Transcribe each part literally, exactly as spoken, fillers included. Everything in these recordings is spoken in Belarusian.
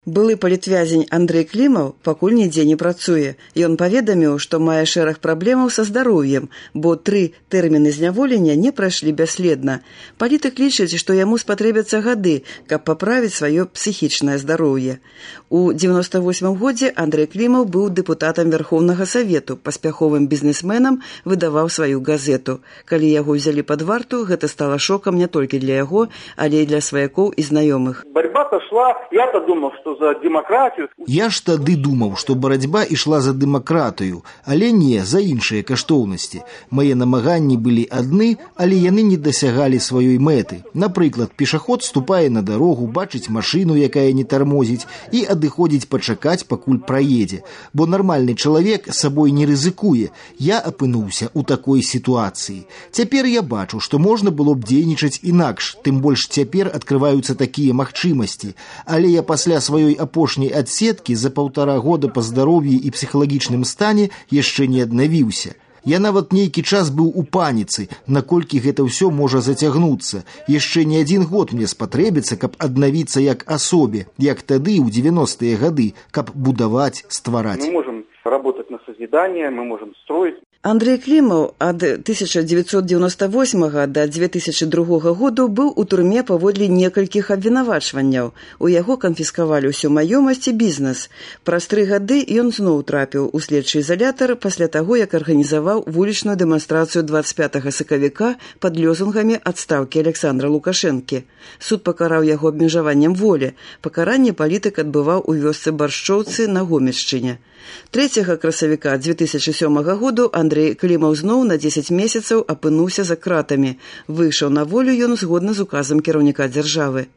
Былы палітвязень Андрэй Клімаў пакуль нідзе не працуе. Ён паведаміў, што мае шэраг праблемаў са здароўем, бо тры тэрміны зняволення не прайшлі бясследна. Палітык лічыць, што яму спатрэбяцца гады, каб паправіць сваё псіхічнае здароўе. У дзевяноста восьмым годзе Андрэй Клімаў быў дэпутатам Вярхоўнага Савету, паспяховым бізнесменам, выдаваў сваю газету. Калі яго ўзялі пад варту, гэта стала шокам не толькі для яго, але і для сваякоў і знаёмых. Борьба-то шла, я-то думал, што за демократию. Я ж тады думаў, што барацьба ішла за дэмакратыю, але не за іншыя каштоўнасці. Мае намаганні былі адны, але яны не дасягалі сваёй мэты. Напрыклад, пешаход ступае на дарогу, бачыць машыну, якая не тармозіць, і адыходзіць пачакаць, пакуль праедзе. Бо нармальны чалавек сабой не рызыкуе. Я апынуўся ў такой сітуацыі. Цяпер я бачу, што можна было б дзейнічаць інакш, тым больш цяпер адкрываюцца такія магчымасці. Але я пасля сваёй апошняй адсеткі за паўтара года па здароўі і псіхалагічным стане яшчэ не аднавіўся. Я нават нейкі час быў у паніцы, наколькі гэта ўсё можа зацягнуцца. Яшчэ не адзін год мне спатрэбіцца, каб аднавіцца як асобе, як тады ў дзевяностыя гады, каб будаваць, ствараць. Мы можем работать на созидание, мы можем строить. Андрэй Клімаў ад тысяча дзевяцьсот дзевяноста восьмага да дзве тысячы другога году быў у турме паводле некалькіх абвінавачванняў. У яго канфіскавалі ўсю маёмасць і бізнес. Праз тры гады ён зноў трапіў у следчы изалятар пасля таго, як арганізаваў вулічную дэманстрацыю дваццаць пятага сакавіка пад лёзунгамі адстаўкі Александра Лукашэнкі. Суд пакараў яго абмежаваннем волі. Пакаранне палітык адбываў у вёсцы Баршчоўцы на Гомельшчыне. трэцяга красавіка дзве тысячы сёмага году Андрэй Клімаў зноў на дзесяць месяцаў апынуўся за кратамі. Выйшаў на волю ён згодна з указам кіраўніка дзяржавы.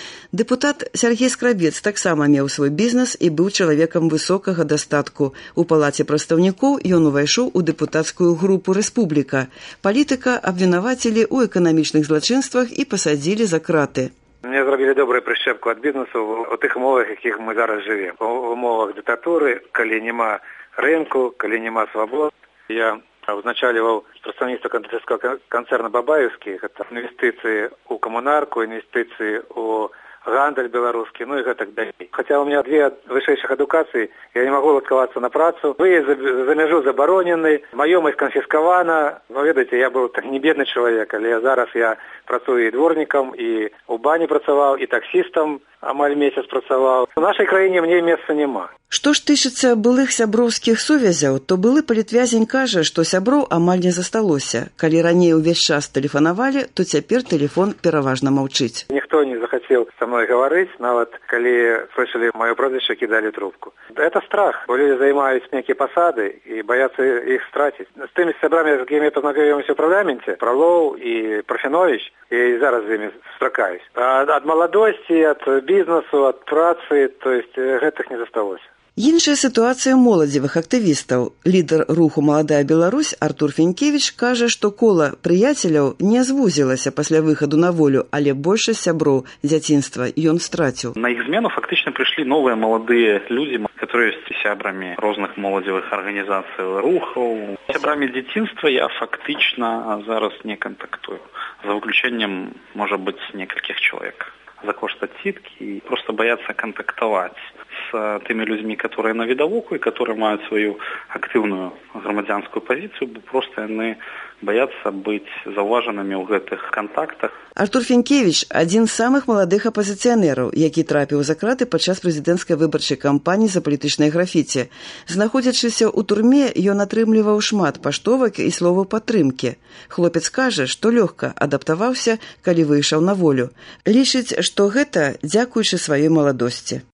Дэпутат Сяргей Скрабец таксама меў свой бізнес і быў чалавекам высокага дастатку. У палаце прадстаўнікоў ён увайшоў у дэпутацкую групу «Рэспубліка». Палітыка абвінавацілі ў эканамічных злачынствах і пасадзілі за краты. Мне зрабілі добрую прышчэпку ад бізнесу у тых умовах, якіх мы зараз жывем. У умовах дыктатуры, калі няма рынку, калі няма свабод. Я узначаліваў прадстаўніцтва кандыдацкага канцэрна «Бабаевскі». Гэта інвестыцыі ў камунарку, інвестыцыі ў гандаль беларускі, ну і гэтак далей. Хаця у меня две вышэйшых адукацыі, я не магу адкавацца на працу. Выезд за мяжу забаронены, маёмасць канфіскавана. Вы ведаеце, я быў так не бедны чалавек, але зараз я працую і дворнікам, і ў бані працаваў, і таксістам амаль месяц працаваў. У нашай краіне мне месца няма. Што ж тычыцца былых сяброўскіх сувязяў, то былы палітвязень кажа, што сяброў амаль не засталося. Калі раней увесь час тэлефанавалі, то цяпер тэлефон пераважна маўчыць. Ніхто не захацеў са мной гаварыць, нават калі слышалі маё прозвішча, кідалі трубку. Это страх, бо людзі займаюць нейкія пасады і баяцца іх страціць. З тымі сябрамі, з якімі пазнаёміўся ў парламенце, Фролоў і Парфенович, я і зараз з імі сустракаюсь. Ад маладосці, ад бізнесу, ад працы, то есть гэтых не засталося. Іншая сітуацыя моладзевых актывістаў. Лідар руху «Маладая Беларусь» Артур Фенькевіч кажа, што кола прыяцеляў не звузілася пасля выхаду на волю, але большасць сяброў дзяцінства ён страціў. На іх змену фактычна прыйшлі новыя маладыя людзі, которые ёсць сябрамі розных моладзевых арганізацый, рухаў. Сябрамі дзяцінства я фактычна зараз не кантактую. За выключэннем, можа быць, некалькіх чалавек. За кошт адсіткі і просто баяцца кантактаваць з тымі людзьмі, которые на відавоку і которые маюць сваю актыўную грамадзянскую пазіцыю, бо просто яны баяцца быць заўважанымі ў гэтых кантактах. Артур Фенькевіч – адзін з самых маладых апазіцыянераў, які трапіў за краты падчас прэзідэнцкай выбарчай кампаніі за палітычнае графіці. Знаходзячыся ў турме, ён атрымліваў шмат паштовак і словаў падтрымкі. Хлопец кажа, што лёгка адаптаваўся, калі выйшаў на волю. Лічыць, што гэта дзякуючы сваёй маладосці.